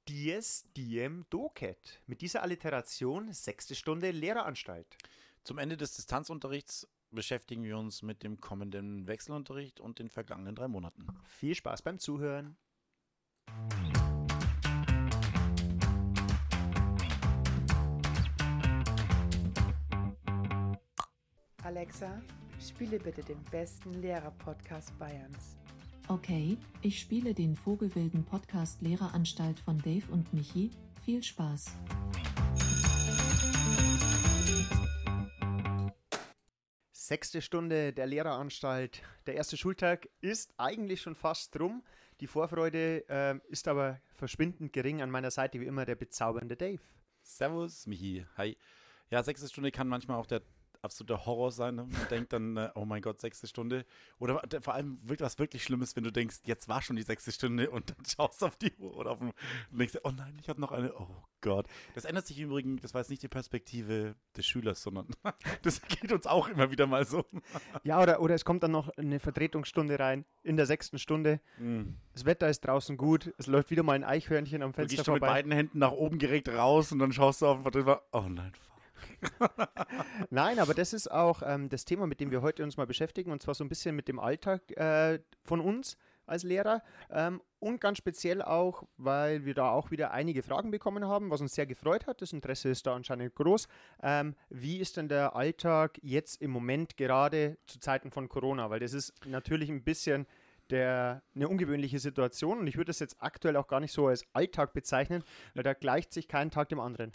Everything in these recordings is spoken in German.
Dies diem docet. Mit dieser Alliteration 6. Stunde Lehreranstalt. Zum Ende des Distanzunterrichts beschäftigen wir uns mit dem kommenden Wechselunterricht und den vergangenen 3 Monaten. Viel Spaß beim Zuhören. Alexa, spiele bitte den besten Lehrer-Podcast Bayerns. Okay, ich spiele den vogelwilden Podcast Lehreranstalt von Dave und Michi. Viel Spaß. Sechste Stunde der Lehreranstalt. Der erste Schultag ist eigentlich schon fast rum. Die Vorfreude ist aber verschwindend gering. An meiner Seite wie immer der bezaubernde Dave. Servus, Michi. Hi. Ja, 6. Stunde kann manchmal auch der absolute Horror sein. Ne? Man denkt dann, oh mein Gott, 6. Stunde. Oder vor allem was wirklich Schlimmes, wenn du denkst, jetzt war schon die 6. Stunde und dann schaust du auf die Uhr oder und denkst, oh nein, ich habe noch eine. Oh Gott. Das ändert sich übrigens, das war jetzt nicht die Perspektive des Schülers, sondern das geht uns auch immer wieder mal so. Ja, oder es kommt dann noch eine Vertretungsstunde rein in der 6. Stunde. Das Wetter ist draußen gut. Es läuft wieder mal ein Eichhörnchen am Du Fenster gehst schon mit vorbei. beiden Händen nach oben gereckt raus und dann schaust du auf den Vertreter. Oh nein, Nein, aber das ist auch das Thema, mit dem wir heute uns mal beschäftigen, und zwar so ein bisschen mit dem Alltag von uns als Lehrer und ganz speziell auch, weil wir da auch wieder einige Fragen bekommen haben, was uns sehr gefreut hat. Das Interesse ist da anscheinend groß. Wie ist denn der Alltag jetzt im Moment gerade zu Zeiten von Corona? Weil das ist natürlich ein bisschen eine ungewöhnliche Situation und ich würde das jetzt aktuell auch gar nicht so als Alltag bezeichnen, weil da gleicht sich kein Tag dem anderen.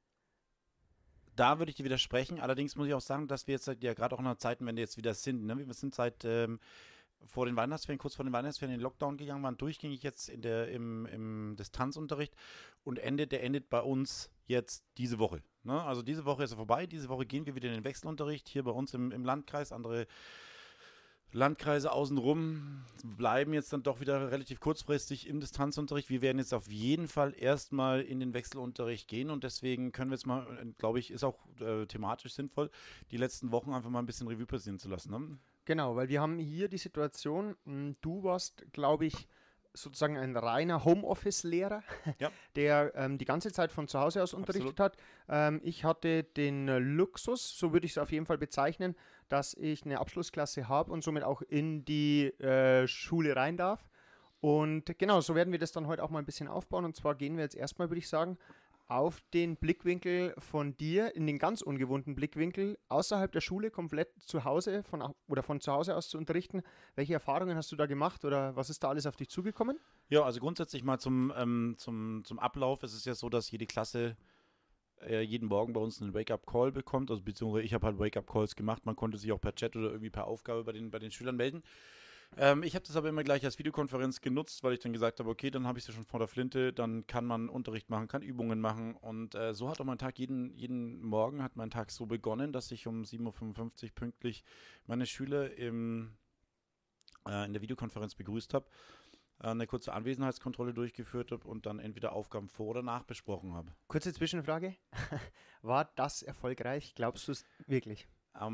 Da würde ich dir widersprechen. Allerdings muss ich auch sagen, dass wir jetzt ja gerade auch in einer Zeitenwende jetzt wieder sind. Ne? Wir sind seit vor den Weihnachtsferien, kurz vor den Weihnachtsferien in den Lockdown gegangen, waren durchgängig jetzt im Distanzunterricht und der endet bei uns jetzt diese Woche. Ne? Also diese Woche ist er vorbei. Diese Woche gehen wir wieder in den Wechselunterricht hier bei uns im Landkreis. Andere Landkreise außenrum bleiben jetzt dann doch wieder relativ kurzfristig im Distanzunterricht. Wir werden jetzt auf jeden Fall erstmal in den Wechselunterricht gehen und deswegen können wir jetzt mal, glaube ich, ist auch thematisch sinnvoll, die letzten Wochen einfach mal ein bisschen Revue passieren zu lassen. Ne? Genau, weil wir haben hier die Situation, du warst, glaube ich, sozusagen ein reiner Homeoffice-Lehrer, Ja. der die ganze Zeit von zu Hause aus unterrichtet hat. Ich hatte den Luxus, so würde ich es auf jeden Fall bezeichnen, dass ich eine Abschlussklasse habe und somit auch in die Schule rein darf. Und genau, so werden wir das dann heute auch mal ein bisschen aufbauen. Und zwar gehen wir jetzt erstmal, würde ich sagen, auf den Blickwinkel von dir, in den ganz ungewohnten Blickwinkel, außerhalb der Schule komplett zu Hause von zu Hause aus zu unterrichten. Welche Erfahrungen hast du da gemacht oder was ist da alles auf dich zugekommen? Ja, also grundsätzlich mal zum Ablauf. Es ist ja so, dass jede Klasse jeden Morgen bei uns einen Wake-up-Call bekommt, also beziehungsweise ich habe halt Wake-up-Calls gemacht. Man konnte sich auch per Chat oder irgendwie per Aufgabe bei den Schülern melden. Ich habe das aber immer gleich als Videokonferenz genutzt, weil ich dann gesagt habe, okay, dann habe ich es ja schon vor der Flinte, dann kann man Unterricht machen, kann Übungen machen und so hat auch mein Tag, jeden Morgen hat mein Tag so begonnen, dass ich um 7.55 Uhr pünktlich meine Schüler in der Videokonferenz begrüßt habe, eine kurze Anwesenheitskontrolle durchgeführt habe und dann entweder Aufgaben vor- oder nachbesprochen habe. Kurze Zwischenfrage. War das erfolgreich? Glaubst du es wirklich?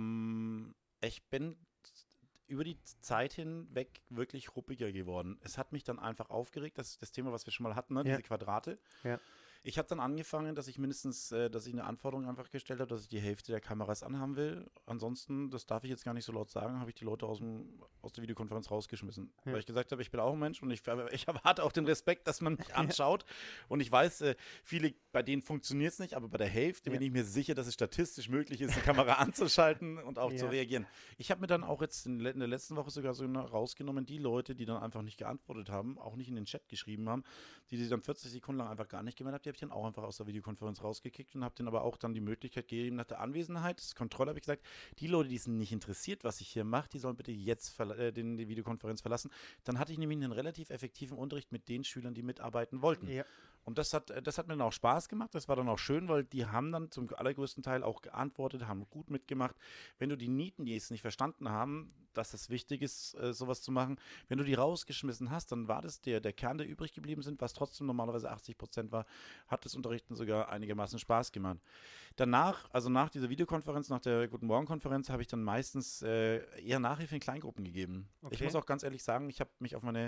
Ich bin über die Zeit hinweg wirklich ruppiger geworden. Es hat mich dann einfach aufgeregt, das ist das Thema, was wir schon mal hatten, ne? Ja. Diese Quadrate. Ja. Ich habe dann angefangen, dass ich eine Anforderung einfach gestellt habe, dass ich die Hälfte der Kameras anhaben will. Ansonsten, das darf ich jetzt gar nicht so laut sagen, habe ich die Leute aus der Videokonferenz rausgeschmissen. Ja. Weil ich gesagt habe, ich bin auch ein Mensch und ich erwarte auch den Respekt, dass man mich anschaut. Und ich weiß, viele, bei denen funktioniert es nicht, aber bei der Hälfte bin ich mir sicher, dass es statistisch möglich ist, die Kamera anzuschalten und auch zu reagieren. Ich habe mir dann auch jetzt in der letzten Woche sogar so rausgenommen, die Leute, die dann einfach nicht geantwortet haben, auch nicht in den Chat geschrieben haben, die dann 40 Sekunden lang einfach gar nicht gemeldet haben, die habe ich dann auch einfach aus der Videokonferenz rausgekickt und habe denen aber auch dann die Möglichkeit gegeben, nach der Anwesenheitskontrolle habe ich gesagt, die Leute, die sind nicht interessiert, was ich hier mache, die sollen bitte jetzt die Videokonferenz verlassen. Dann hatte ich nämlich einen relativ effektiven Unterricht mit den Schülern, die mitarbeiten wollten. Ja. Und das hat mir dann auch Spaß gemacht, das war dann auch schön, weil die haben dann zum allergrößten Teil auch geantwortet, haben gut mitgemacht. Wenn du die Nieten, die es nicht verstanden haben, dass es wichtig ist, sowas zu machen, wenn du die rausgeschmissen hast, dann war das der Kern, der übrig geblieben sind, was trotzdem normalerweise 80% war, hat das Unterrichten sogar einigermaßen Spaß gemacht. Danach, also nach dieser Videokonferenz, nach der Guten Morgen-Konferenz, habe ich dann meistens eher Nachhilfe in Kleingruppen gegeben. Okay. Ich muss auch ganz ehrlich sagen, ich habe mich auf meine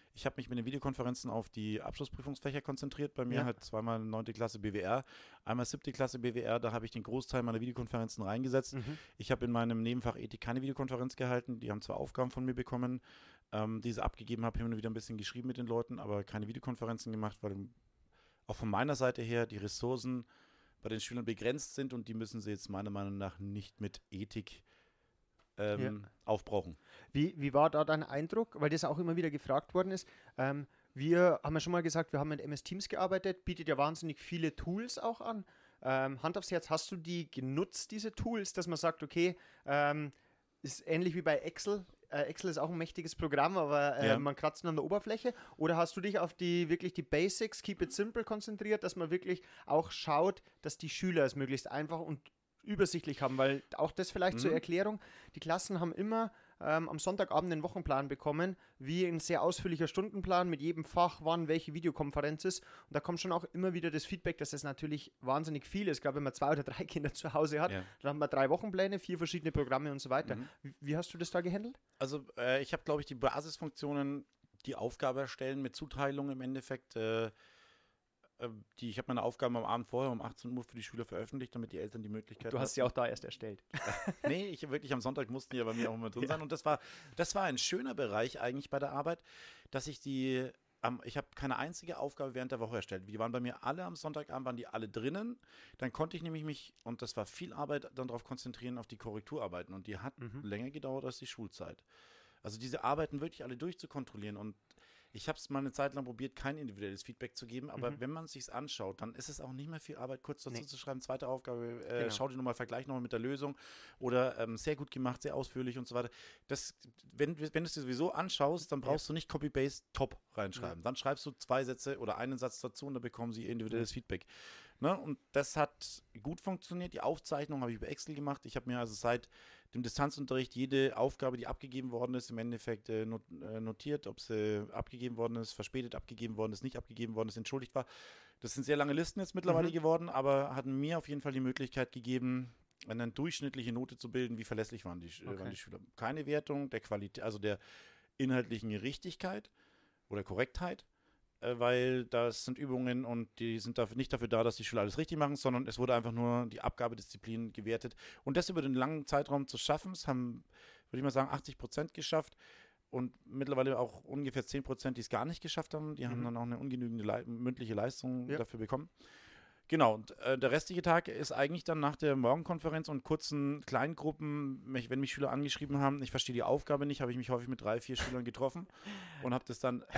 Ich habe mich mit den Videokonferenzen auf die Abschlussprüfungsfächer konzentriert. Bei mir halt zweimal 9. Klasse BWR, einmal 7. Klasse BWR. Da habe ich den Großteil meiner Videokonferenzen reingesetzt. Ich habe in meinem Nebenfach Ethik keine Videokonferenz gehalten. Die haben zwar Aufgaben von mir bekommen, die sie abgegeben habe, hin und wieder ein bisschen geschrieben mit den Leuten, aber keine Videokonferenzen gemacht, weil auch von meiner Seite her die Ressourcen bei den Schülern begrenzt sind und die müssen sie jetzt meiner Meinung nach nicht mit Ethik aufbrauchen. Wie war da dein Eindruck? Weil das auch immer wieder gefragt worden ist. Wir haben ja schon mal gesagt, wir haben mit MS Teams gearbeitet, bietet ja wahnsinnig viele Tools auch an. Hand aufs Herz, hast du die genutzt, diese Tools, dass man sagt, okay, ist ähnlich wie bei Excel. Excel ist auch ein mächtiges Programm, aber man kratzt nur an der Oberfläche. Oder hast du dich auf die Basics, Keep it simple konzentriert, dass man wirklich auch schaut, dass die Schüler es möglichst einfach und übersichtlich haben, weil auch das vielleicht zur Erklärung, die Klassen haben immer am Sonntagabend einen Wochenplan bekommen, wie ein sehr ausführlicher Stundenplan mit jedem Fach, wann welche Videokonferenz ist. Und da kommt schon auch immer wieder das Feedback, dass das natürlich wahnsinnig viel ist. Ich glaube, wenn man 2 oder 3 Kinder zu Hause hat, dann hat man 3 Wochenpläne, 4 verschiedene Programme und so weiter. Wie hast du das da gehandelt? Also ich habe, glaube ich, die Basisfunktionen, die Aufgabe erstellen mit Zuteilung im Endeffekt, ich habe meine Aufgaben am Abend vorher um 18 Uhr für die Schüler veröffentlicht, damit die Eltern die Möglichkeit Du hast sie auch da erst erstellt. Nee, wirklich am Sonntag mussten die ja bei mir auch immer drin sein. Und das war ein schöner Bereich eigentlich bei der Arbeit, dass ich ich habe keine einzige Aufgabe während der Woche erstellt. Die waren bei mir alle am Sonntagabend, waren die alle drinnen. Dann konnte ich nämlich und das war viel Arbeit, dann darauf konzentrieren, auf die Korrekturarbeiten. Und die hat länger gedauert als die Schulzeit. Also diese Arbeiten wirklich alle durchzukontrollieren und ich habe es mal eine Zeit lang probiert, kein individuelles Feedback zu geben, aber wenn man es sich anschaut, dann ist es auch nicht mehr viel Arbeit, kurz dazu zu schreiben, zweite Aufgabe, schau dir nochmal, vergleich nochmal mit der Lösung oder sehr gut gemacht, sehr ausführlich und so weiter. Wenn du es dir sowieso anschaust, dann brauchst du nicht Copy-Paste top reinschreiben. Dann schreibst du 2 Sätze oder einen Satz dazu und dann bekommen sie individuelles Feedback. Ne? Und das hat gut funktioniert. Die Aufzeichnung habe ich über Excel gemacht. Ich habe mir also seit dem Distanzunterricht jede Aufgabe, die abgegeben worden ist, im Endeffekt notiert, ob sie abgegeben worden ist, verspätet abgegeben worden ist, nicht abgegeben worden ist, entschuldigt war. Das sind sehr lange Listen jetzt mittlerweile geworden, aber hatten mir auf jeden Fall die Möglichkeit gegeben, eine durchschnittliche Note zu bilden, wie verlässlich waren die Schüler. Keine Wertung der Qualität, also der inhaltlichen Richtigkeit oder Korrektheit, weil das sind Übungen und die sind nicht dafür da, dass die Schüler alles richtig machen, sondern es wurde einfach nur die Abgabedisziplin gewertet. Und das über den langen Zeitraum zu schaffen, es haben, würde ich mal sagen, 80% geschafft und mittlerweile auch ungefähr 10%, die es gar nicht geschafft haben. Die haben dann auch eine ungenügende mündliche Leistung dafür bekommen. Genau, und der restliche Tag ist eigentlich dann nach der Morgenkonferenz und kurzen Kleingruppen, wenn mich Schüler angeschrieben haben, ich verstehe die Aufgabe nicht, habe ich mich häufig mit 3, 4 Schülern getroffen und habe das dann...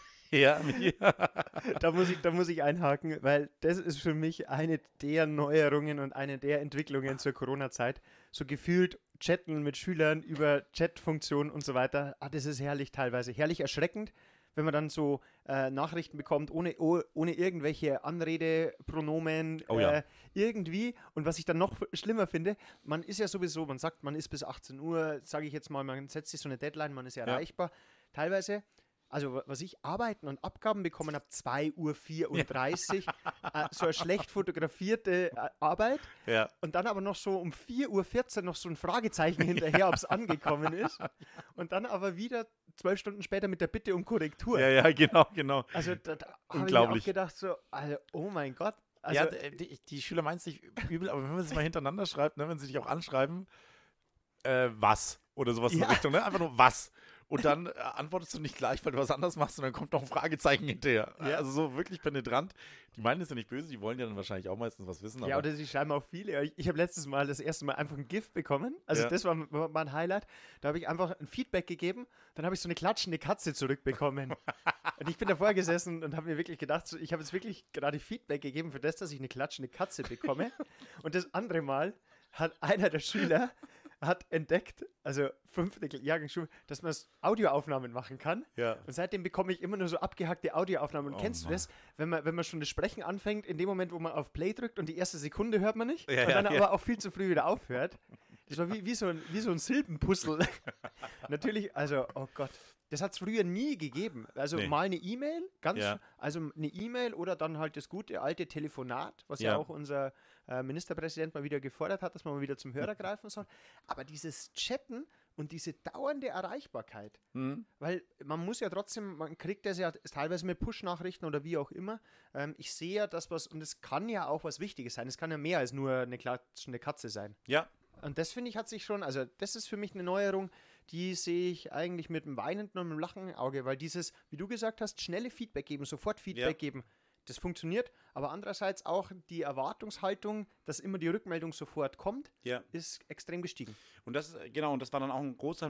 Da muss ich einhaken, weil das ist für mich eine der Neuerungen und eine der Entwicklungen zur Corona-Zeit. So gefühlt chatten mit Schülern über Chat-Funktionen und so weiter. Das ist herrlich teilweise. Herrlich erschreckend, wenn man dann so Nachrichten bekommt, ohne irgendwelche Anredepronomen irgendwie. Und was ich dann noch schlimmer finde, man ist ja sowieso, man sagt, man ist bis 18 Uhr, sage ich jetzt mal, man setzt sich so eine Deadline, man ist erreichbar. Teilweise... Also, was ich Arbeiten und Abgaben bekommen habe, 2:34 Uhr, so eine schlecht fotografierte Arbeit. Ja. Und dann aber noch so um 4:14 Uhr noch so ein Fragezeichen hinterher, ob es angekommen ist. Und dann aber wieder 12 Stunden später mit der Bitte um Korrektur. Ja, genau. Also, da habe ich mir auch gedacht, so, also, oh mein Gott. Also, die Schüler meinen es nicht übel, aber wenn man es mal hintereinander schreibt, ne, wenn sie dich auch anschreiben, was? Oder sowas in der Richtung, ne? Einfach nur was. Und dann antwortest du nicht gleich, weil du was anderes machst und dann kommt noch ein Fragezeichen hinterher. Ja. Also so wirklich penetrant. Die meinen es ja nicht böse, die wollen ja dann wahrscheinlich auch meistens was wissen. Ja, oder sie schreiben auch viele. Ich habe das erste Mal einfach ein GIF bekommen. Also das war mein Highlight. Da habe ich einfach ein Feedback gegeben. Dann habe ich so eine klatschende Katze zurückbekommen. Und ich bin davor gesessen und habe mir wirklich gedacht, ich habe jetzt wirklich gerade Feedback gegeben für das, dass ich eine klatschende Katze bekomme. Und das andere Mal hat einer der Schüler entdeckt, also 5. Jahrgang Schule, dass man Audioaufnahmen machen kann. Ja. Und seitdem bekomme ich immer nur so abgehackte Audioaufnahmen. Und kennst du das, wenn man schon das Sprechen anfängt, in dem Moment, wo man auf Play drückt und die erste Sekunde hört man nicht und dann aber auch viel zu früh wieder aufhört? Das war wie so ein Silbenpuzzle. Natürlich, also, oh Gott. Das hat es früher nie gegeben. Also mal eine E-Mail, also eine E-Mail oder dann halt das gute alte Telefonat, was ja auch unser Ministerpräsident mal wieder gefordert hat, dass man mal wieder zum Hörer greifen soll. Aber dieses Chatten, und diese dauernde Erreichbarkeit, weil man muss ja trotzdem, man kriegt das ja teilweise mit Push-Nachrichten oder wie auch immer. Ich sehe ja das, und es kann ja auch was Wichtiges sein. Es kann ja mehr als nur eine klatschende Katze sein. Ja. Und das finde ich hat sich schon, also das ist für mich eine Neuerung, die sehe ich eigentlich mit einem weinenden und einem lachenden Auge, weil dieses, wie du gesagt hast, schnelle Feedback geben, sofort Feedback geben, das funktioniert, aber andererseits auch die Erwartungshaltung, dass immer die Rückmeldung sofort kommt, ist extrem gestiegen. Und das war dann auch ein Großteil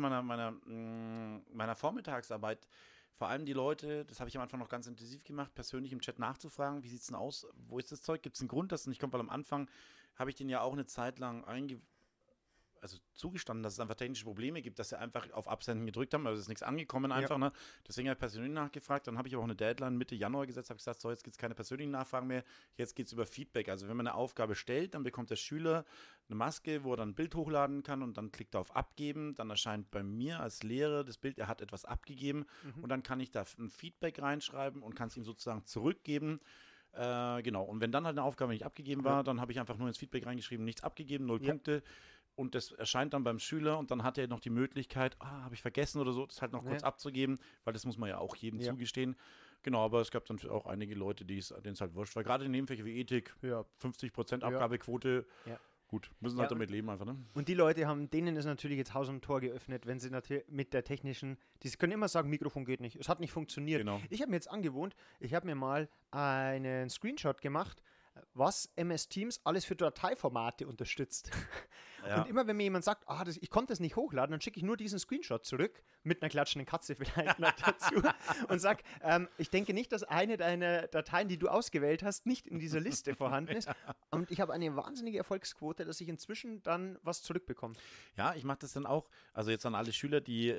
meiner Vormittagsarbeit. Vor allem die Leute, das habe ich am Anfang noch ganz intensiv gemacht, persönlich im Chat nachzufragen, wie sieht es denn aus, wo ist das Zeug, gibt es einen Grund, dass es nicht kommt, weil am Anfang habe ich den ja auch eine Zeit lang zugestanden, dass es einfach technische Probleme gibt, dass sie einfach auf Absenden gedrückt haben, also es ist nichts angekommen einfach, ne? Deswegen habe ich persönlich nachgefragt, dann habe ich aber auch eine Deadline Mitte Januar gesetzt, habe gesagt, so, jetzt gibt es keine persönlichen Nachfragen mehr, jetzt geht es über Feedback, also wenn man eine Aufgabe stellt, dann bekommt der Schüler eine Maske, wo er dann ein Bild hochladen kann und dann klickt er auf Abgeben, dann erscheint bei mir als Lehrer das Bild, er hat etwas abgegeben und dann kann ich da ein Feedback reinschreiben und kann es ihm sozusagen zurückgeben. Genau, und wenn dann halt eine Aufgabe nicht abgegeben war, dann habe ich einfach nur ins Feedback reingeschrieben, nichts abgegeben, 0 Punkte. Und das erscheint dann beim Schüler und dann hat er noch die Möglichkeit, habe ich vergessen oder so, das halt noch kurz abzugeben, weil das muss man ja auch jedem zugestehen. Genau, aber es gab dann auch einige Leute, denen es halt wurscht war. Gerade in Nebenfächer wie Ethik, 50% Abgabequote, gut, müssen halt damit leben einfach, ne? Und die Leute denen ist natürlich jetzt Haus und Tor geöffnet, wenn sie natürlich mit der technischen, die können immer sagen, Mikrofon geht nicht, es hat nicht funktioniert. Genau. Ich habe mir jetzt angewohnt, ich habe mir mal einen Screenshot gemacht, was MS Teams alles für Dateiformate unterstützt. Ja. Und immer wenn mir jemand sagt, ich konnte das nicht hochladen, dann schicke ich nur diesen Screenshot zurück, mit einer klatschenden Katze vielleicht noch dazu und sage, ich denke nicht, dass eine deiner Dateien, die du ausgewählt hast, nicht in dieser Liste vorhanden ist. Und ich habe eine wahnsinnige Erfolgsquote, dass ich inzwischen dann was zurückbekomme. Ja, ich mache das dann auch, also jetzt an alle Schüler, die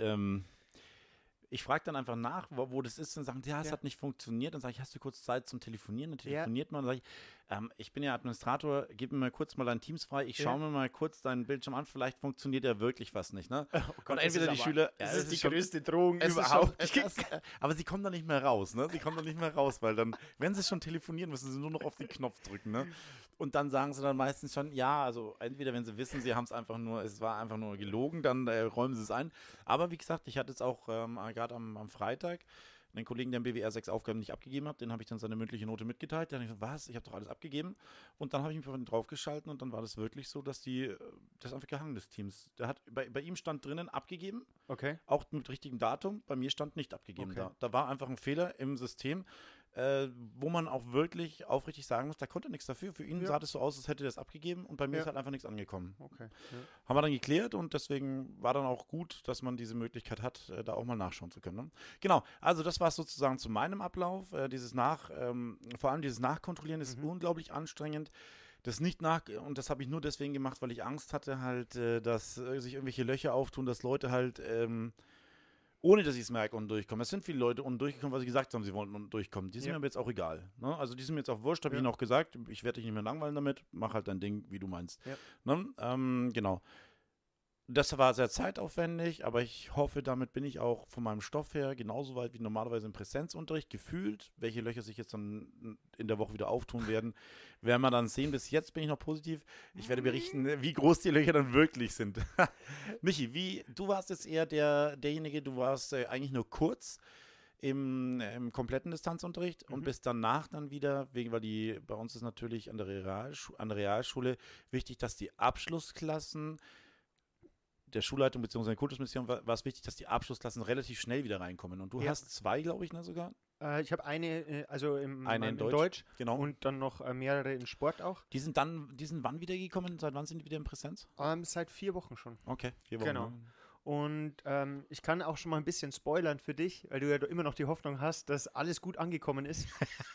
ich frage dann einfach nach, wo das ist, und sagen, es hat nicht funktioniert. Dann sage ich, hast du kurz Zeit zum Telefonieren? Dann telefoniert man und sage ich bin ja Administrator, gib mir kurz mal dein Teams frei, ich schaue mir mal kurz deinen Bildschirm an, vielleicht funktioniert ja wirklich was nicht. Ne? Oh Gott, und entweder die Schüler... Das ist die größte Drohung überhaupt. Aber sie kommen da nicht mehr raus, ne? Sie kommen da nicht mehr raus, weil dann, wenn sie schon telefonieren, müssen sie nur noch auf den Knopf drücken, ne? Und dann sagen sie dann meistens schon, also entweder wenn sie wissen, es war einfach nur gelogen, dann räumen sie es ein. Aber wie gesagt, ich hatte jetzt auch gerade am Freitag einen Kollegen, der im BWR 6 Aufgaben nicht abgegeben hat, den habe ich dann seine mündliche Note mitgeteilt. Der hat gesagt, was? Ich habe doch alles abgegeben. Und dann habe ich mich einfach draufgeschalten und dann war das wirklich so, dass das einfach gehangen des Teams. Der hat, bei ihm stand drinnen abgegeben, auch mit richtigem Datum, bei mir stand nicht abgegeben da. Da war einfach ein Fehler im System, wo man auch wirklich aufrichtig sagen muss, da konnte nichts dafür. Für ihn sah das so aus, als hätte er das abgegeben und bei mir ist halt einfach nichts angekommen. Haben wir dann geklärt und deswegen war dann auch gut, dass man diese Möglichkeit hat, da auch mal nachschauen zu können. Ne? Genau, also das war es sozusagen zu meinem Ablauf. Vor allem dieses Nachkontrollieren ist unglaublich anstrengend. Und das habe ich nur deswegen gemacht, weil ich Angst hatte halt, dass sich irgendwelche Löcher auftun, dass Leute halt ohne dass ich es merke, unten durchkommen. Es sind viele Leute unten durchgekommen, weil sie gesagt haben, sie wollten unten durchkommen. Die sind mir aber jetzt auch egal. Ne? Also die sind mir jetzt auch wurscht, habe ich ihnen auch gesagt. Ich werde dich nicht mehr langweilen damit. Mach halt dein Ding, wie du meinst. Ne? Genau. Das war sehr zeitaufwendig, aber ich hoffe, damit bin ich auch von meinem Stoff her genauso weit wie normalerweise im Präsenzunterricht gefühlt. Welche Löcher sich jetzt dann in der Woche wieder auftun werden, werden wir dann sehen. Bis jetzt bin ich noch positiv. Ich werde berichten, wie groß die Löcher dann wirklich sind. Michi, du warst jetzt eher derjenige, du warst eigentlich nur kurz im kompletten Distanzunterricht und bist danach dann wieder, weil bei uns ist natürlich an der Realschule wichtig, dass die Abschlussklassen der Schulleitung bzw. der Kultusministerium war es wichtig, dass die Abschlussklassen relativ schnell wieder reinkommen. Und du hast 2, glaube ich, ne, sogar? Ich habe eine, also in Deutsch. Genau. Und dann noch mehrere in Sport auch. Die sind wann wieder gekommen? Seit wann sind die wieder in Präsenz? Seit 4 Wochen schon. Okay, 4 Wochen. Genau. Und ich kann auch schon mal ein bisschen spoilern für dich, weil du ja immer noch die Hoffnung hast, dass alles gut angekommen ist.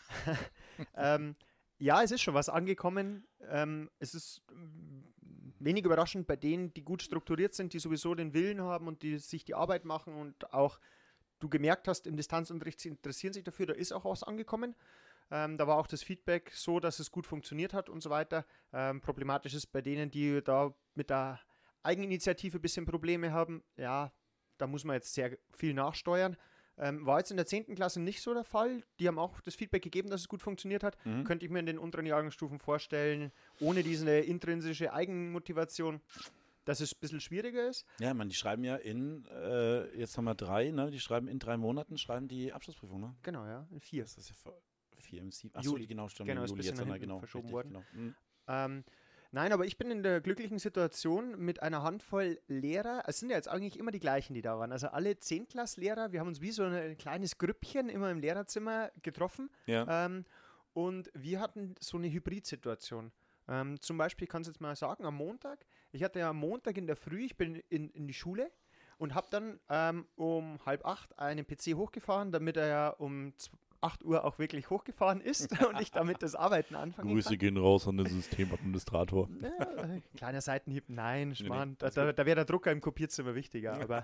Ja, es ist schon was angekommen. Es ist wenig überraschend bei denen, die gut strukturiert sind, die sowieso den Willen haben und die sich die Arbeit machen und auch du gemerkt hast, im Distanzunterricht, sie interessieren sich dafür, da ist auch was angekommen. Da war auch das Feedback so, dass es gut funktioniert hat und so weiter. Problematisch ist bei denen, die da mit der Eigeninitiative ein bisschen Probleme haben. Ja, da muss man jetzt sehr viel nachsteuern. War jetzt in der 10. Klasse nicht so der Fall. Die haben auch das Feedback gegeben, dass es gut funktioniert hat. Könnte ich mir in den unteren Jahrgangsstufen vorstellen, ohne diese intrinsische Eigenmotivation, dass es ein bisschen schwieriger ist. Ja, die schreiben ja jetzt haben wir 3, ne? Die schreiben in 3 Monaten, die Abschlussprüfung, ne? Genau, ja, in 4. Das ist ja 4 im 7. Juli. Genau, stimmt. Genau, ist Juli ein bisschen jetzt, nach hinten genau, verschoben richtig, worden. Genau. Nein, aber ich bin in der glücklichen Situation mit einer Handvoll Lehrer. Es sind ja jetzt eigentlich immer die gleichen, die da waren. Also alle 10-Klass-Lehrer. Wir haben uns wie so ein kleines Grüppchen immer im Lehrerzimmer getroffen. Ja. Und wir hatten so eine Hybrid-Situation. Zum Beispiel, ich kann es jetzt mal sagen, am Montag. Ich hatte ja am Montag in der Früh, ich bin in die Schule und habe dann um 7:30 einen PC hochgefahren, damit er ja um 8 Uhr auch wirklich hochgefahren ist und ich damit das Arbeiten anfangen kann. Grüße gehen raus an den Systemadministrator. Ja, kleiner Seitenhieb, nein, Schmarrn. Nee, Da wäre der Drucker im Kopierzimmer wichtiger. Aber,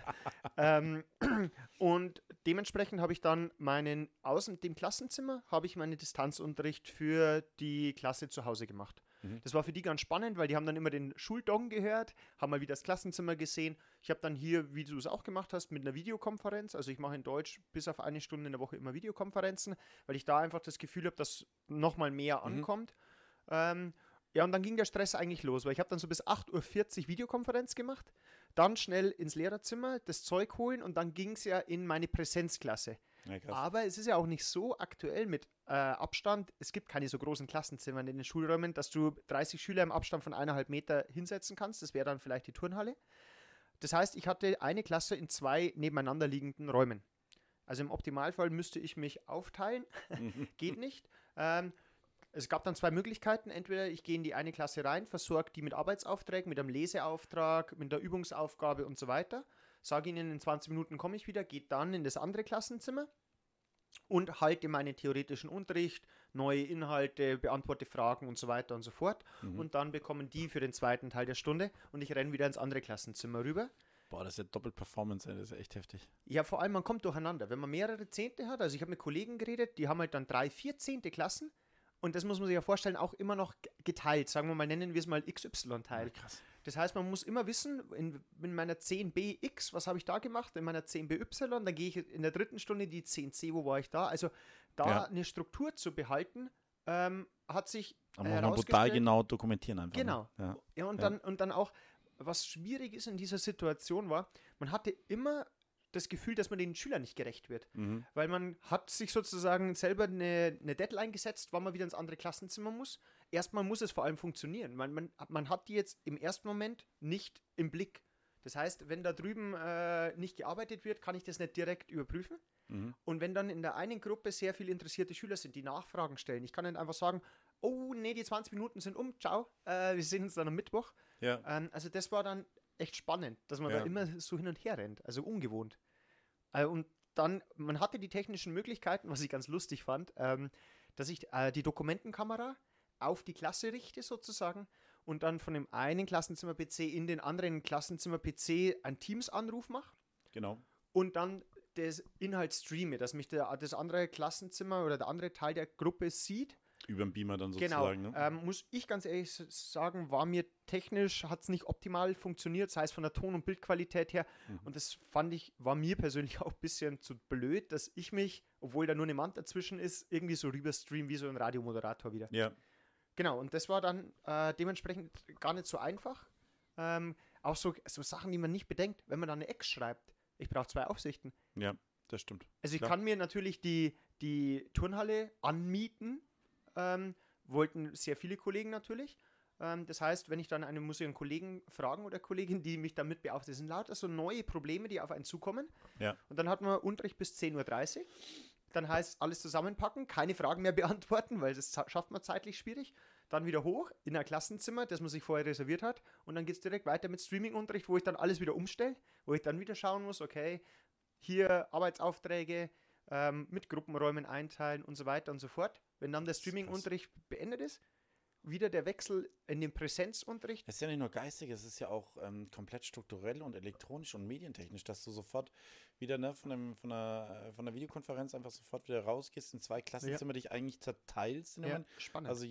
und dementsprechend habe ich dann außen dem Klassenzimmer, habe ich meinen Distanzunterricht für die Klasse zu Hause gemacht. Das war für die ganz spannend, weil die haben dann immer den Schuldong gehört, haben mal wieder das Klassenzimmer gesehen. Ich habe dann hier, wie du es auch gemacht hast, mit einer Videokonferenz, also ich mache in Deutsch bis auf 1 Stunde in der Woche immer Videokonferenzen, weil ich da einfach das Gefühl habe, dass nochmal mehr ankommt. Ja, und dann ging der Stress eigentlich los, weil ich habe dann so bis 8:40 Uhr Videokonferenz gemacht, dann schnell ins Lehrerzimmer das Zeug holen und dann ging es ja in meine Präsenzklasse. Ja, aber es ist ja auch nicht so aktuell mit Abstand. Es gibt keine so großen Klassenzimmern in den Schulräumen, dass du 30 Schüler im Abstand von 1,5 Meter hinsetzen kannst. Das wäre dann vielleicht die Turnhalle. Das heißt, ich hatte eine Klasse in 2 nebeneinander liegenden Räumen. Also im Optimalfall müsste ich mich aufteilen. Geht nicht. Es gab dann 2 Möglichkeiten. Entweder ich gehe in die eine Klasse rein, versorge die mit Arbeitsaufträgen, mit einem Leseauftrag, mit der Übungsaufgabe und so weiter. Sage ihnen, in 20 Minuten komme ich wieder, gehe dann in das andere Klassenzimmer und halte meinen theoretischen Unterricht, neue Inhalte, beantworte Fragen und so weiter und so fort. Und dann bekommen die für den zweiten Teil der Stunde und ich renne wieder ins andere Klassenzimmer rüber. Boah, das ist ja Doppel-Performance, das ist ja echt heftig. Ja, vor allem, man kommt durcheinander. Wenn man mehrere Zehnte hat, also ich habe mit Kollegen geredet, die haben halt dann 3, 4 10. Klassen und das muss man sich ja vorstellen, auch immer noch geteilt. Sagen wir mal, nennen wir es mal XY-Teil. Ja, krass. Das heißt, man muss immer wissen, in meiner 10bx, was habe ich da gemacht? In meiner 10by, dann gehe ich in der 3. Stunde die 10c, wo war ich da? Also da eine Struktur zu behalten, hat sich Aber muss man brutal genau dokumentieren einfach. Genau. Ne? Ja, und dann auch, was schwierig ist in dieser Situation war, man hatte immer das Gefühl, dass man den Schülern nicht gerecht wird. Weil man hat sich sozusagen selber eine Deadline gesetzt, wann man wieder ins andere Klassenzimmer muss. Erstmal muss es vor allem funktionieren. Man hat die jetzt im ersten Moment nicht im Blick. Das heißt, wenn da drüben nicht gearbeitet wird, kann ich das nicht direkt überprüfen. Und wenn dann in der einen Gruppe sehr viele interessierte Schüler sind, die Nachfragen stellen, ich kann dann einfach sagen, oh nee, die 20 Minuten sind ciao, wir sehen uns dann am Mittwoch. Ja. Also das war dann echt spannend, dass man da immer so hin und her rennt, also ungewohnt. Und dann, man hatte die technischen Möglichkeiten, was ich ganz lustig fand, dass ich die Dokumentenkamera auf die Klasse richte sozusagen und dann von dem einen Klassenzimmer-PC in den anderen Klassenzimmer-PC einen Teams-Anruf mache. Genau. Und dann das Inhalt streame, dass mich das andere Klassenzimmer oder der andere Teil der Gruppe sieht. Über den Beamer dann sozusagen. Genau, ne? muss ich ganz ehrlich sagen, war mir technisch, hat es nicht optimal funktioniert, sei es von der Ton- und Bildqualität her. Und das war mir persönlich auch ein bisschen zu blöd, dass ich mich, obwohl da nur eine Wand dazwischen ist, irgendwie so rüber stream wie so ein Radiomoderator wieder. Ja. Genau, und das war dann dementsprechend gar nicht so einfach. Auch so Sachen, die man nicht bedenkt, wenn man da eine Ex schreibt. Ich brauche 2 Aufsichten. Ja, das stimmt. Also ich kann mir natürlich die Turnhalle anmieten, wollten sehr viele Kollegen natürlich. Das heißt, wenn ich dann muss ich einen Kollegen fragen oder Kollegin, die mich damit beaufsichtigen, das sind lauter so neue Probleme, die auf einen zukommen. Ja. Und dann hat man Unterricht bis 10:30 Uhr. Dann heißt alles zusammenpacken, keine Fragen mehr beantworten, weil das schafft man zeitlich schwierig. Dann wieder hoch in ein Klassenzimmer, das man sich vorher reserviert hat. Und dann geht es direkt weiter mit Streaming-Unterricht, wo ich dann alles wieder umstelle, wo ich dann wieder schauen muss, okay, hier Arbeitsaufträge, mit Gruppenräumen einteilen und so weiter und so fort. Wenn dann der Streaming-Unterricht beendet ist, wieder der Wechsel in den Präsenzunterricht. Es ist ja nicht nur geistig, es ist ja auch komplett strukturell und elektronisch und medientechnisch, dass du sofort wieder von der Videokonferenz einfach sofort wieder rausgehst in 2 Klassenzimmer, dich eigentlich zerteilst. Spannend. Also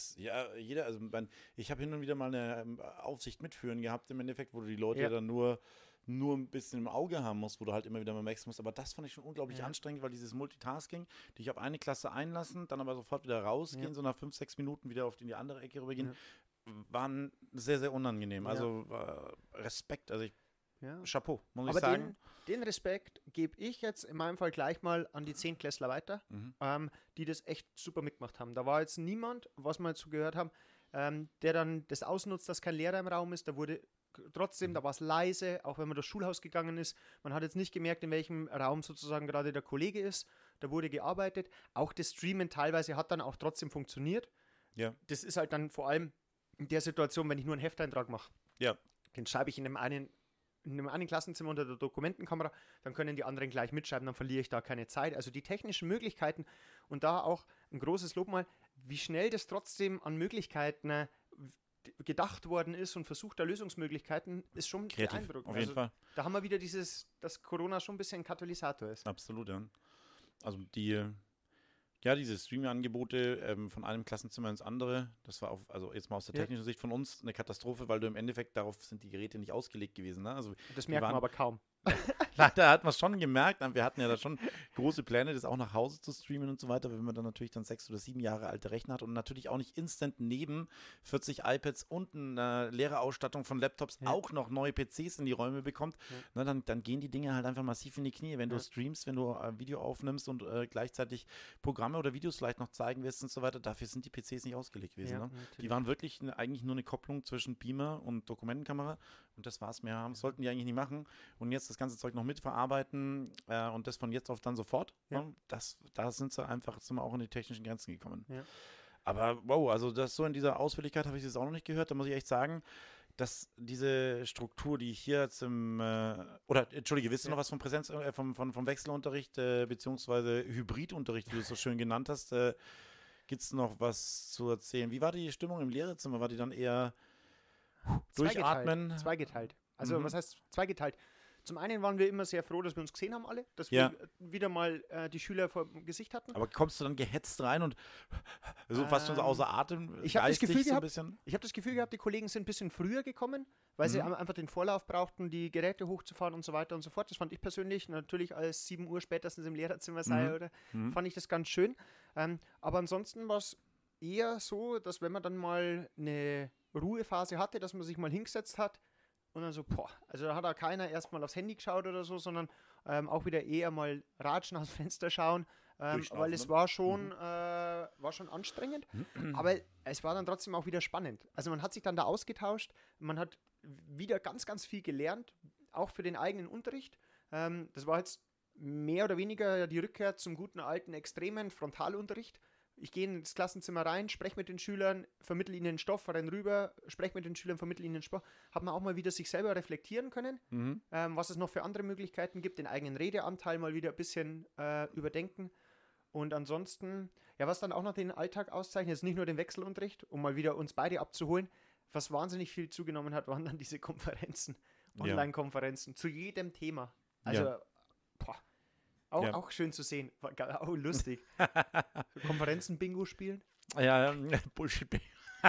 ich habe hin und wieder mal eine Aufsicht mitführen gehabt im Endeffekt, wo du die Leute dann nur ein bisschen im Auge haben musst, wo du halt immer wieder mal wechseln musst. Aber das fand ich schon unglaublich anstrengend, weil dieses Multitasking, dich auf eine Klasse einlassen, dann aber sofort wieder rausgehen, so nach 5, 6 Minuten wieder in die andere Ecke rübergehen, waren sehr, sehr unangenehm. Ja. Also Respekt, also Ja. Chapeau, muss Aber ich sagen. den Respekt gebe ich jetzt in meinem Fall gleich mal an die 10-Klässler weiter, die das echt super mitgemacht haben. Da war jetzt niemand, was wir jetzt so gehört haben, der dann das ausnutzt, dass kein Lehrer im Raum ist. Da wurde trotzdem, da war es leise, auch wenn man durchs Schulhaus gegangen ist. Man hat jetzt nicht gemerkt, in welchem Raum sozusagen gerade der Kollege ist. Da wurde gearbeitet. Auch das Streamen teilweise hat dann auch trotzdem funktioniert. Ja. Das ist halt dann vor allem in der Situation, wenn ich nur einen Hefteintrag mache. Ja. Den schreibe ich in einem einen Klassenzimmer unter der Dokumentenkamera, dann können die anderen gleich mitschreiben, dann verliere ich da keine Zeit. Also die technischen Möglichkeiten und da auch ein großes Lob mal, wie schnell das trotzdem an Möglichkeiten gedacht worden ist und versucht der Lösungsmöglichkeiten, ist schon Kreativ, beeindruckend. auf jeden Fall. Da haben wir wieder dass Corona schon ein bisschen ein Katalysator ist. Absolut, ja. Also diese Streaming-Angebote von einem Klassenzimmer ins andere, das war also jetzt mal aus der technischen Sicht von uns eine Katastrophe, weil du im Endeffekt, darauf sind die Geräte nicht ausgelegt gewesen. Ne? Also Das merkt man aber kaum. Leider hat man es schon gemerkt, wir hatten ja da schon große Pläne, das auch nach Hause zu streamen und so weiter, wenn man dann natürlich dann 6 oder 7 Jahre alte Rechner hat und natürlich auch nicht instant neben 40 iPads und eine leere Ausstattung von Laptops auch noch neue PCs in die Räume bekommt, na, dann gehen die Dinge halt einfach massiv in die Knie. Wenn du streamst, wenn du Video aufnimmst und gleichzeitig Programme oder Videos vielleicht noch zeigen wirst und so weiter, dafür sind die PCs nicht ausgelegt gewesen. Ne? Die waren wirklich eigentlich nur eine Kopplung zwischen Beamer und Dokumentenkamera und das war's. Mehr sollten die eigentlich nicht machen und jetzt das ganze Zeug noch mitverarbeiten und das von jetzt auf dann sofort. Ja. Ne? Da sind wir auch in die technischen Grenzen gekommen. Ja. Aber wow, also das so in dieser Ausführlichkeit habe ich das auch noch nicht gehört. Da muss ich echt sagen, dass diese Struktur, die ich hier jetzt wisst ihr noch was vom vom Wechselunterricht beziehungsweise Hybridunterricht, wie du es so schön genannt hast, gibt es noch was zu erzählen? Wie war die Stimmung im Lehrerzimmer? War die dann eher durchatmen? Zweigeteilt. Also was heißt zweigeteilt? Zum einen waren wir immer sehr froh, dass wir uns gesehen haben alle, dass wir wieder mal die Schüler vor dem Gesicht hatten. Aber kommst du dann gehetzt rein und so fast schon so außer Atem? Ich habe das Gefühl gehabt, die Kollegen sind ein bisschen früher gekommen, weil sie einfach den Vorlauf brauchten, die Geräte hochzufahren und so weiter und so fort. Das fand ich persönlich natürlich als 7 Uhr spätestens im Lehrerzimmer sei, fand ich das ganz schön. Aber ansonsten war es eher so, dass wenn man dann mal eine Ruhephase hatte, dass man sich mal hingesetzt hat, und dann so, also da hat auch keiner erstmal aufs Handy geschaut oder so, sondern auch wieder eher mal ratschen aus dem Fenster schauen, weil es war schon anstrengend, aber es war dann trotzdem auch wieder spannend. Also man hat sich dann da ausgetauscht, man hat wieder ganz, ganz viel gelernt, auch für den eigenen Unterricht. Das war jetzt mehr oder weniger die Rückkehr zum guten alten extremen Frontalunterricht. Ich gehe ins Klassenzimmer rein, spreche mit den Schülern, vermittle ihnen Stoff, renne rüber, spreche mit den Schülern, vermittle ihnen Stoff. Hat man auch mal wieder sich selber reflektieren können, was es noch für andere Möglichkeiten gibt, den eigenen Redeanteil mal wieder ein bisschen überdenken. Und ansonsten, was dann auch noch den Alltag auszeichnet, ist nicht nur den Wechselunterricht, um mal wieder uns beide abzuholen. Was wahnsinnig viel zugenommen hat, waren dann diese Konferenzen, Online-Konferenzen zu jedem Thema. Also, auch schön zu sehen. War auch lustig. Konferenzen-Bingo spielen. Ja, Bullshit-Bingo.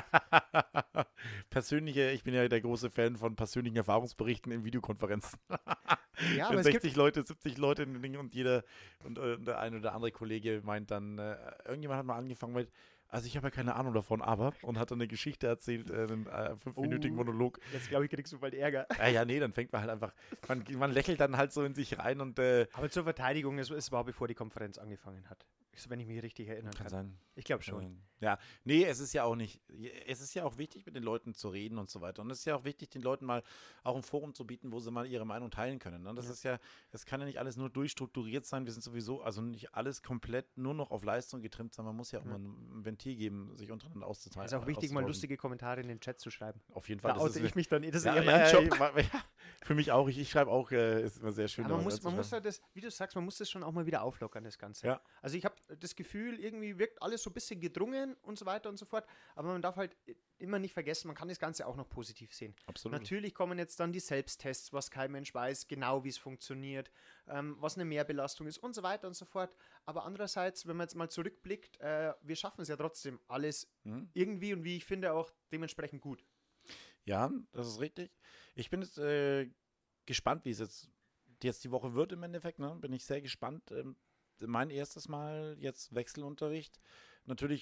Ich bin ja der große Fan von persönlichen Erfahrungsberichten in Videokonferenzen. Ja, aber 60 Leute, 70 Leute in dem Ding und der eine oder andere Kollege meint dann, irgendjemand hat mal angefangen mit, also ich habe ja keine Ahnung davon, und hat dann eine Geschichte erzählt, einen 5-minütigen Monolog. Jetzt glaube ich, kriegst du bald Ärger. Nee, dann fängt man halt einfach, man lächelt dann halt so in sich rein und aber zur Verteidigung, es war bevor die Konferenz angefangen hat. Wenn ich mich richtig erinnern kann. Sein. Ich glaube schon. Ja, nee, es ist ja auch wichtig, mit den Leuten zu reden und so weiter. Und es ist ja auch wichtig, den Leuten mal auch ein Forum zu bieten, wo sie mal ihre Meinung teilen können. Ne? Das kann ja nicht alles nur durchstrukturiert sein. Wir sind sowieso, also nicht alles komplett nur noch auf Leistung getrimmt, sondern man muss ja auch mal ein Ventil geben, sich untereinander auszuteilen. Es ist auch wichtig, mal lustige Kommentare in den Chat zu schreiben. Auf jeden Fall. Da oute ich mich dann, das ist eher mein Job. Für mich auch. Ich schreibe auch, ist immer sehr schön. Aber man muss ja das, wie du sagst, man muss das schon auch mal wieder auflockern, das Ganze. Ja. Also ich habe das Gefühl, irgendwie wirkt alles so ein bisschen gedrungen und so weiter und so fort, aber man darf halt immer nicht vergessen, man kann das Ganze auch noch positiv sehen. Absolut. Natürlich kommen jetzt dann die Selbsttests, was kein Mensch weiß, genau wie es funktioniert, was eine Mehrbelastung ist und so weiter und so fort, aber andererseits, wenn man jetzt mal zurückblickt, wir schaffen es ja trotzdem alles irgendwie und wie ich finde auch dementsprechend gut. Ja, das ist richtig. Ich bin jetzt gespannt, wie es jetzt die Woche wird im Endeffekt, ne? Bin ich sehr gespannt. Mein erstes Mal jetzt Wechselunterricht. Natürlich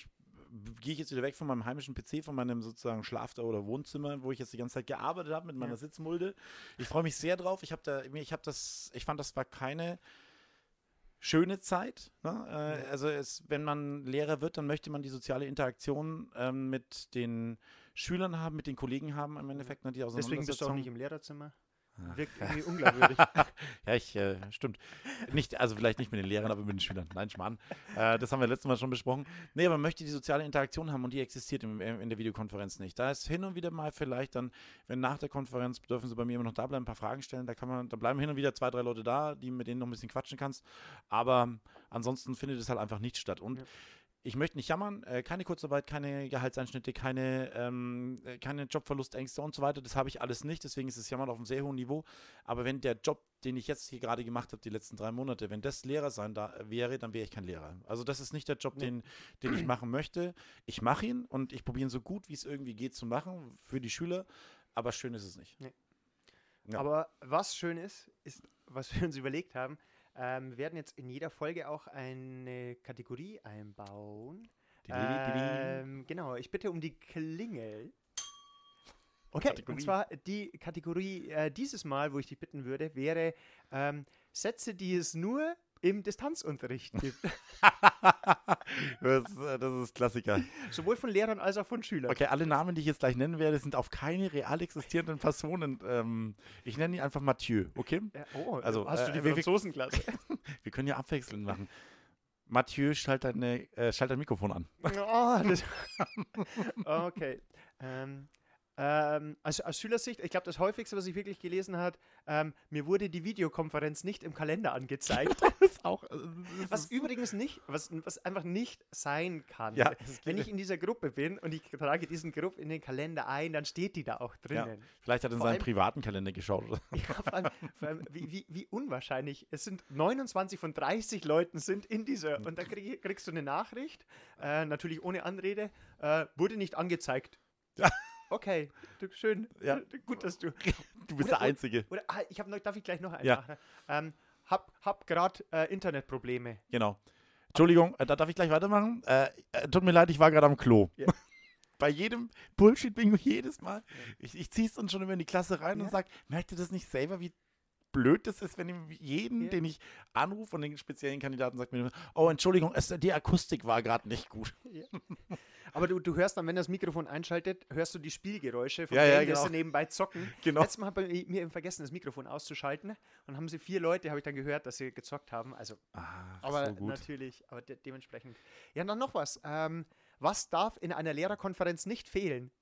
gehe ich jetzt wieder weg von meinem heimischen PC, von meinem sozusagen oder Wohnzimmer, wo ich jetzt die ganze Zeit gearbeitet habe mit meiner Sitzmulde. Ich freue mich sehr drauf. Ich fand, das war keine schöne Zeit. Ne? Also wenn man Lehrer wird, dann möchte man die soziale Interaktion mit den Schülern haben, mit den Kollegen haben im Endeffekt. Ne, die Deswegen bist du auch nicht im Lehrerzimmer. Wirkt irgendwie unglaubwürdig. Ja, stimmt. Also vielleicht nicht mit den Lehrern, aber mit den Schülern. Nein, Schmarrn. Das haben wir letztes Mal schon besprochen. Nee, aber man möchte die soziale Interaktion haben und die existiert in der Videokonferenz nicht. Da ist hin und wieder mal vielleicht dann, wenn nach der Konferenz, dürfen sie bei mir immer noch da bleiben, ein paar Fragen stellen. Da bleiben hin und wieder 2, 3 Leute da, mit denen noch ein bisschen quatschen kannst. Aber ansonsten findet es halt einfach nicht statt. Und ich möchte nicht jammern, keine Kurzarbeit, keine Gehaltseinschnitte, keine Jobverlustängste und so weiter. Das habe ich alles nicht, deswegen ist es Jammern auf einem sehr hohen Niveau. Aber wenn der Job, den ich jetzt hier gerade gemacht habe, die letzten 3 Monate, wenn das Lehrer sein wäre, dann wäre ich kein Lehrer. Also das ist nicht der Job, den ich machen möchte. Ich mache ihn und ich probiere ihn so gut, wie es irgendwie geht zu machen für die Schüler, aber schön ist es nicht. Nee. Ja. Aber was schön ist, was wir uns überlegt haben, wir werden jetzt in jeder Folge auch eine Kategorie einbauen. Genau, ich bitte um die Klingel. Okay, und zwar die Kategorie dieses Mal, wo ich dich bitten würde, wäre Sätze, die es nur im Distanzunterricht gibt. Das ist Klassiker. Sowohl von Lehrern als auch von Schülern. Okay, alle Namen, die ich jetzt gleich nennen werde, sind auf keine real existierenden Personen. Ich nenne ihn einfach Mathieu, okay? Also, hast du die Franzosenklasse? Wir können ja abwechselnd machen. Mathieu, schalt dein Mikrofon an. Okay. Also aus Schülersicht, ich glaube, das häufigste, was ich wirklich gelesen habe, mir wurde die Videokonferenz nicht im Kalender angezeigt. Was übrigens nicht, was einfach nicht sein kann. Ja, wenn ich in dieser Gruppe bin und ich trage diesen Gruppe in den Kalender ein, dann steht die da auch drinnen. Ja, vielleicht hat er in seinen privaten Kalender geschaut. Ja, vor allem wie unwahrscheinlich. Es sind 29 von 30 Leuten sind in dieser, und dann kriegst du eine Nachricht, natürlich ohne Anrede, wurde nicht angezeigt. Ja. Okay, schön. Ja. Gut, dass du. Du bist der Einzige. Darf ich gleich noch einen machen? Hab gerade Internetprobleme. Genau. Entschuldigung, da darf ich gleich weitermachen? Tut mir leid, ich war gerade am Klo. Ja. Bei jedem Bullshit-Bingo jedes Mal. Ich ziehe es dann schon immer in die Klasse rein und sage, merkt ihr das nicht selber, wie blöd das ist, wenn den ich anrufe und den speziellen Kandidaten sagt mir, oh, Entschuldigung, die Akustik war gerade nicht gut. Ja. Aber du hörst dann, wenn das Mikrofon einschaltet, hörst du die Spielgeräusche von denen, genau. Die nebenbei zocken. Genau. Letztes Mal hat bei mir eben vergessen, das Mikrofon auszuschalten. Und haben sie 4 Leute, habe ich dann gehört, dass sie gezockt haben. Also, aber so gut. Natürlich, aber dementsprechend. Ja, dann noch was. Was darf in einer Lehrerkonferenz nicht fehlen?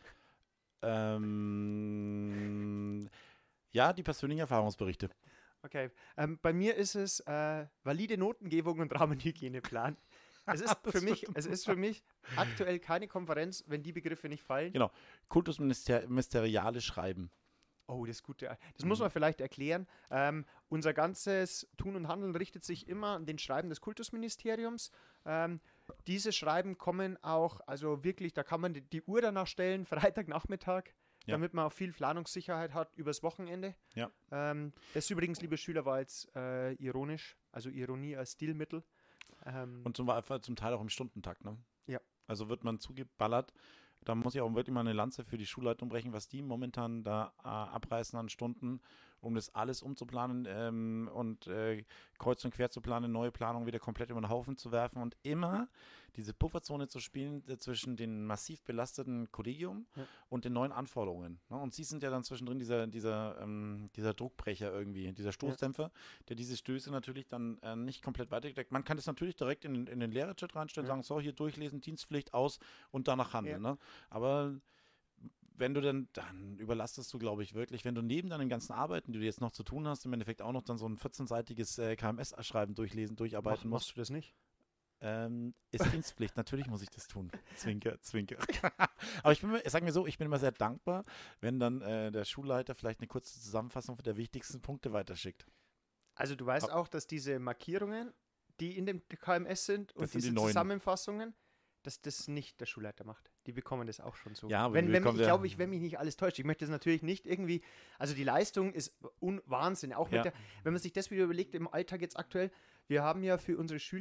Ja, die persönlichen Erfahrungsberichte. Okay. Bei mir ist es valide Notengebung und Rahmenhygieneplan. Es ist für mich aktuell keine Konferenz, wenn die Begriffe nicht fallen. Genau. Kultusministeriale Schreiben. Oh, das ist gut. Das muss man vielleicht erklären. Unser ganzes Tun und Handeln richtet sich immer an den Schreiben des Kultusministeriums. Diese Schreiben kommen auch, also wirklich, da kann man die Uhr danach stellen, Freitagnachmittag, damit man auch viel Planungssicherheit hat übers Wochenende. Ja. Das übrigens, liebe Schüler, war jetzt ironisch, also Ironie als Stilmittel. Und zum Teil auch im Stundentakt, ne? Ja. Also wird man zugeballert. Da muss ich auch wirklich mal eine Lanze für die Schulleitung brechen, was die momentan da abreißen an Stunden, um das alles umzuplanen und kreuz und quer zu planen, neue Planungen wieder komplett über den Haufen zu werfen und immer diese Pufferzone zu spielen zwischen dem massiv belasteten Kollegium und den neuen Anforderungen. Ne? Und sie sind ja dann zwischendrin dieser Druckbrecher irgendwie, dieser Stoßdämpfer, der diese Stöße natürlich dann nicht komplett weitergedeckt. Man kann das natürlich direkt in den Lehrerchat reinstellen, sagen, so, hier durchlesen, Dienstpflicht aus und danach handeln. Ne? Aber wenn du dann überlastest du, glaube ich, wirklich, wenn du neben deinen ganzen Arbeiten, die du jetzt noch zu tun hast, im Endeffekt auch noch dann so ein 14-seitiges KMS-Schreiben durcharbeiten musst. Machst du das nicht? Ist Dienstpflicht, natürlich muss ich das tun. Zwinker, zwinker. Aber ich bin immer sehr dankbar, wenn dann der Schulleiter vielleicht eine kurze Zusammenfassung der wichtigsten Punkte weiterschickt. Also du weißt auch, dass diese Markierungen, die in dem KMS sind und diese Zusammenfassungen, dass das nicht der Schulleiter macht. Die bekommen das auch schon so. Ja, aber wenn mich nicht alles täuscht. Ich möchte das natürlich nicht irgendwie, also die Leistung ist Wahnsinn. Auch wenn man sich das wieder überlegt im Alltag jetzt aktuell, wir haben ja für unsere Schüler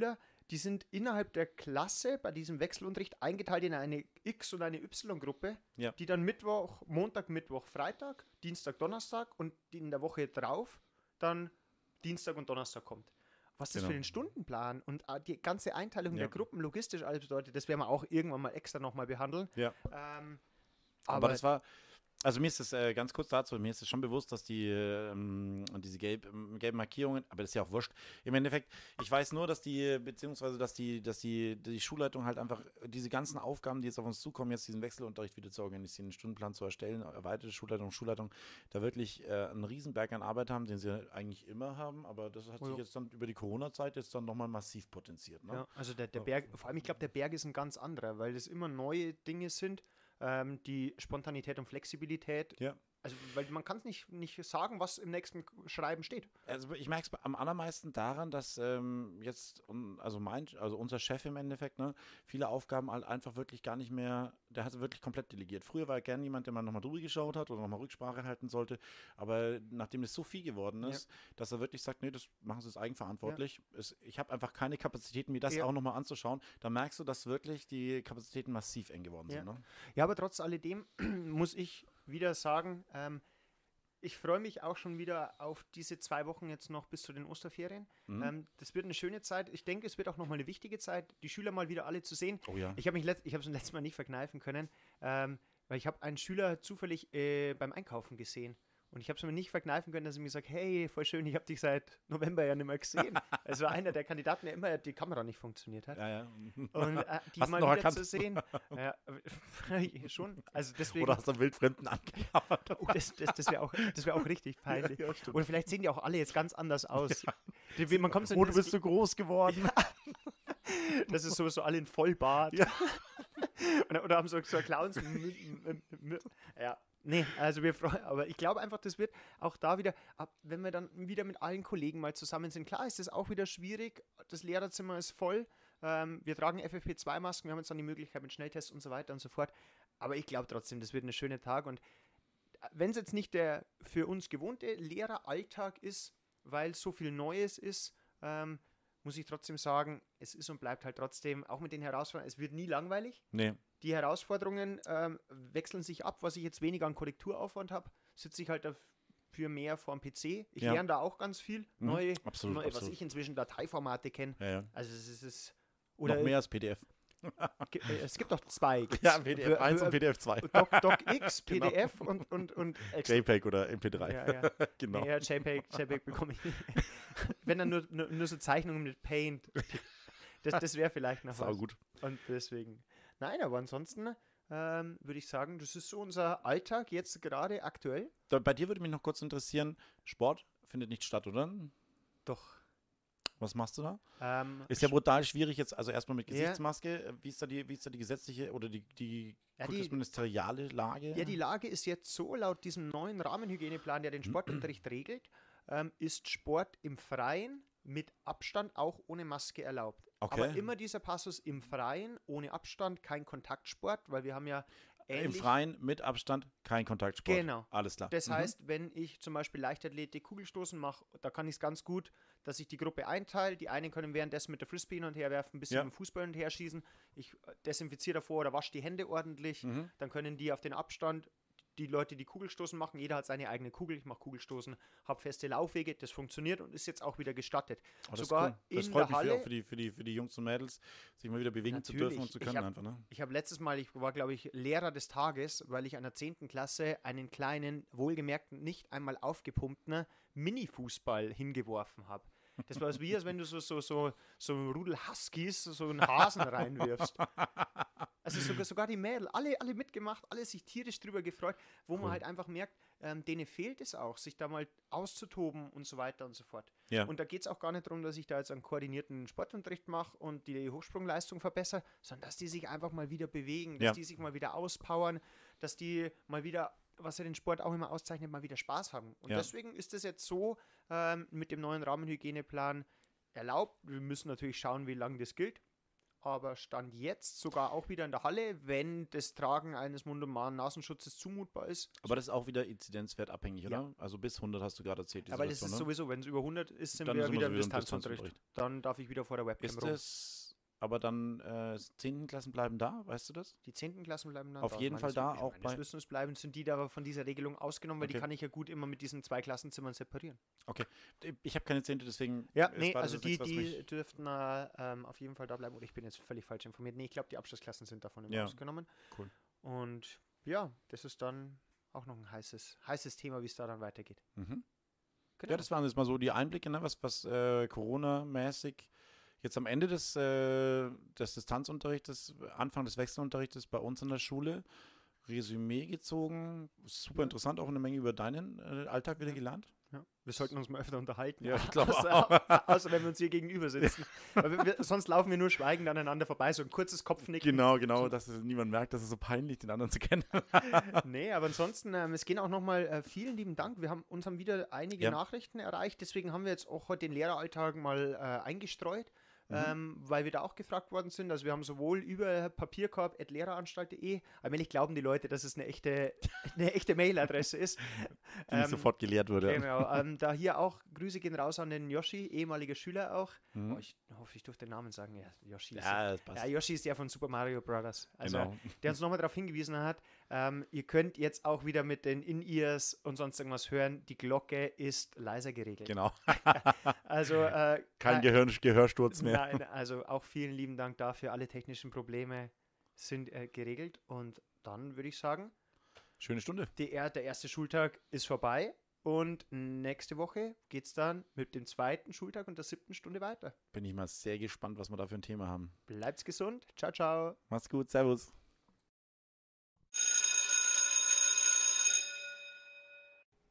die sind innerhalb der Klasse bei diesem Wechselunterricht eingeteilt in eine X- und eine Y-Gruppe, die dann Montag, Mittwoch, Freitag, Dienstag, Donnerstag und in der Woche drauf dann Dienstag und Donnerstag kommt. Was das für den Stundenplan und die ganze Einteilung der Gruppen logistisch alles bedeutet, das werden wir auch irgendwann mal extra nochmal behandeln. Ja. Aber das war, also mir ist es ganz kurz dazu, mir ist es schon bewusst, dass diese gelben Markierungen, aber das ist ja auch wurscht. Im Endeffekt, ich weiß nur, dass die Schulleitung halt einfach diese ganzen Aufgaben, die jetzt auf uns zukommen, jetzt diesen Wechselunterricht wieder zu organisieren, einen Stundenplan zu erstellen, erweiterte Schulleitung, da wirklich einen Riesenberg an Arbeit haben, den sie eigentlich immer haben, aber das hat sich jetzt dann über die Corona-Zeit jetzt dann nochmal massiv potenziert. Ne? Ja, also der Berg, vor allem ich glaube, der Berg ist ein ganz anderer, weil das immer neue Dinge sind. Die Spontanität und Flexibilität. Ja. Also, weil man kann es nicht sagen, was im nächsten Schreiben steht. Also ich merke es am allermeisten daran, dass unser Chef im Endeffekt, ne, viele Aufgaben halt einfach wirklich gar nicht mehr, der hat wirklich komplett delegiert. Früher war er gern jemand, der mal nochmal drüber geschaut hat oder nochmal Rücksprache halten sollte, aber nachdem das so viel geworden ist, dass er wirklich sagt, nee, das machen sie jetzt eigenverantwortlich. Ja. Ich habe einfach keine Kapazitäten, mir das auch nochmal anzuschauen. Da merkst du, dass wirklich die Kapazitäten massiv eng geworden sind. Ne? Ja, aber trotz alledem muss ich wieder sagen, ich freue mich auch schon wieder auf diese 2 Wochen jetzt noch bis zu den Osterferien. Das wird eine schöne Zeit. Ich denke, es wird auch nochmal eine wichtige Zeit, die Schüler mal wieder alle zu sehen. Oh ja. Ich habe es letztes Mal nicht verkneifen können, weil ich habe einen Schüler zufällig beim Einkaufen gesehen. Und ich habe es mir nicht verkneifen können, dass er mir sagt, hey, voll schön, ich habe dich seit November ja nicht mehr gesehen. Es war einer der Kandidaten, der immer die Kamera nicht funktioniert hat. Ja. Und die mal wieder erkannt? Zu sehen. Ja, schon. Also deswegen, oder hast du einen Wildfremden angeklappert? Oh, das wäre auch richtig peinlich. Ja, oder vielleicht sehen die auch alle jetzt ganz anders aus. Ja. Man kommt so du bist so groß geworden. Ja. Das ist so alle in Vollbart. Ja. Oder haben so Clowns. Ja. Nee, also wir freuen, aber ich glaube einfach, das wird auch da wieder, wenn wir dann wieder mit allen Kollegen mal zusammen sind, klar ist das auch wieder schwierig, das Lehrerzimmer ist voll, wir tragen FFP2-Masken, wir haben jetzt dann die Möglichkeit mit Schnelltests und so weiter und so fort, aber ich glaube trotzdem, das wird ein schöner Tag und wenn es jetzt nicht der für uns gewohnte Lehreralltag ist, weil so viel Neues ist, muss ich trotzdem sagen, es ist und bleibt halt trotzdem, auch mit den Herausforderungen, es wird nie langweilig. Nee. Die Herausforderungen wechseln sich ab, was ich jetzt weniger an Korrekturaufwand habe, sitze ich halt dafür mehr vor dem PC. Ich lerne da auch ganz viel, neue, was ich inzwischen Dateiformate kenne. Ja. Also es ist oder noch mehr als PDF. Es gibt doch 2. Ja, PDF 1 und PDF 2. DocX, PDF genau. und JPEG oder MP3. Ja. Genau. Ja, JPEG bekomme ich nicht. Wenn dann nur so Zeichnungen mit Paint. Das wäre vielleicht noch was. Gut. Und deswegen. Nein, aber ansonsten würde ich sagen, das ist so unser Alltag jetzt gerade aktuell. Bei dir würde mich noch kurz interessieren, Sport findet nicht statt, oder? Doch. Was machst du da? Ist ja brutal schwierig jetzt, also erstmal mit Gesichtsmaske. Ja. Wie ist da die gesetzliche oder die ministeriale Lage? Ja, die Lage ist jetzt so, laut diesem neuen Rahmenhygieneplan, der den Sportunterricht regelt, ist Sport im Freien mit Abstand auch ohne Maske erlaubt. Okay. Aber immer dieser Passus im Freien, ohne Abstand, kein Kontaktsport, weil wir haben ja im Freien mit Abstand kein Kontaktsport. Genau. Alles klar. Das heißt, wenn ich zum Beispiel Leichtathletik, Kugelstoßen mache, da kann ich es ganz gut, dass ich die Gruppe einteile. Die einen können währenddessen mit der Frisbee hin und her werfen, ein bisschen mit dem Fußball hin und her schießen. Ich desinfiziere davor oder wasche die Hände ordentlich. Dann können die auf den Abstand, die Leute, die Kugelstoßen machen, jeder hat seine eigene Kugel. Ich mache Kugelstoßen, habe feste Laufwege. Das funktioniert und ist jetzt auch wieder gestattet. Sogar cool. Das freut mich Halle, auch für die Jungs und Mädels, sich mal wieder bewegen zu dürfen und zu können. Ich habe letztes Mal, ich war, glaube ich, Lehrer des Tages, weil ich einer 10. Klasse einen kleinen, wohlgemerkten, nicht einmal aufgepumpten Mini-Fußball hingeworfen habe. Das war wie, als wenn du so ein Rudel Huskies, so einen Hasen reinwirfst. Also sogar die Mädel, alle mitgemacht, alle sich tierisch drüber gefreut, wo man halt einfach merkt, denen fehlt es auch, sich da mal auszutoben und so weiter und so fort. Ja. Und da geht es auch gar nicht darum, dass ich da jetzt einen koordinierten Sportunterricht mache und die Hochsprungleistung verbessere, sondern dass die sich einfach mal wieder bewegen, dass die sich mal wieder auspowern, dass die mal wieder, was ja den Sport auch immer auszeichnet, mal wieder Spaß haben. Und deswegen ist es jetzt so mit dem neuen Rahmenhygieneplan erlaubt. Wir müssen natürlich schauen, wie lange das gilt. aber Stand jetzt sogar auch wieder in der Halle, wenn das Tragen eines Mund- und Nasenschutzes zumutbar ist. Aber das ist auch wieder inzidenzwertabhängig, oder? Ja. Also bis 100 hast du gerade erzählt. Aber das ist sowieso, wenn es über 100 ist, sind Dann wir sind wir wieder im sowieso im Distanzunterricht. Distanzunterricht. Dann darf ich wieder vor der Webcam Ist rum. das, aber dann 10. Klassen bleiben da, weißt du das? Die 10. Klassen bleiben dann Auf jeden Fall da, auch bei... Meines Wissens bleiben, sind die da von dieser Regelung ausgenommen, weil die Okay. kann ich ja gut immer mit diesen 2 Klassenzimmern separieren. Okay, ich habe keine 10., deswegen... Ja, ist nee, gerade also das nichts, was die mich- dürften auf jeden Fall da bleiben. Oder ich bin jetzt völlig falsch informiert. Nee, ich glaube, die Abschlussklassen sind davon immer Ja. ausgenommen. Cool. Und ja, das ist dann auch noch ein heißes Thema, wie es da dann weitergeht. Mhm. Genau. Ja, das waren jetzt mal so die Einblicke, ne, was Corona-mäßig jetzt am Ende des Distanzunterrichtes, Anfang des Wechselunterrichtes bei uns in der Schule Resümee gezogen. Super interessant, auch eine Menge über deinen Alltag wieder gelernt. Ja. Wir sollten uns mal öfter unterhalten. Ja, ich glaube Außer wenn wir uns hier gegenüber sitzen. Weil sonst laufen wir nur schweigend aneinander vorbei, so ein kurzes Kopfnicken. Genau, dass niemand merkt, dass es so peinlich, den anderen zu kennen. Nee, aber ansonsten, es gehen auch nochmal vielen lieben Dank. Uns haben wieder einige Nachrichten erreicht, deswegen haben wir jetzt auch heute den Lehreralltag mal eingestreut. Weil wir da auch gefragt worden sind. Also wir haben sowohl über papierkorb@lehreranstalt.de, allmählich glauben die Leute, dass es eine echte Mailadresse ist. Die nicht sofort geleert wurde. Genau, da hier auch Grüße gehen raus an den Yoshi, ehemaliger Schüler auch. Mhm. Oh, ich hoffe, ich durfte den Namen sagen. Ja, Yoshi Ja, das passt. ja, Yoshi ist der von Super Mario Brothers. Also, Genau. der uns nochmal darauf hingewiesen hat, ihr könnt jetzt auch wieder mit den In-Ears und sonst irgendwas hören. Die Glocke ist leiser geregelt. Genau. Also Kein Gehörsturz mehr. Nein, also auch vielen lieben Dank dafür. Alle technischen Probleme sind geregelt. Und dann würde ich sagen, Schöne Stunde. der erste Schultag ist vorbei. Und nächste Woche geht es dann mit dem 2. Schultag und der 7. Stunde weiter. Bin ich mal sehr gespannt, was wir da für ein Thema haben. Bleibt's gesund. Ciao, ciao. Mach's gut. Servus.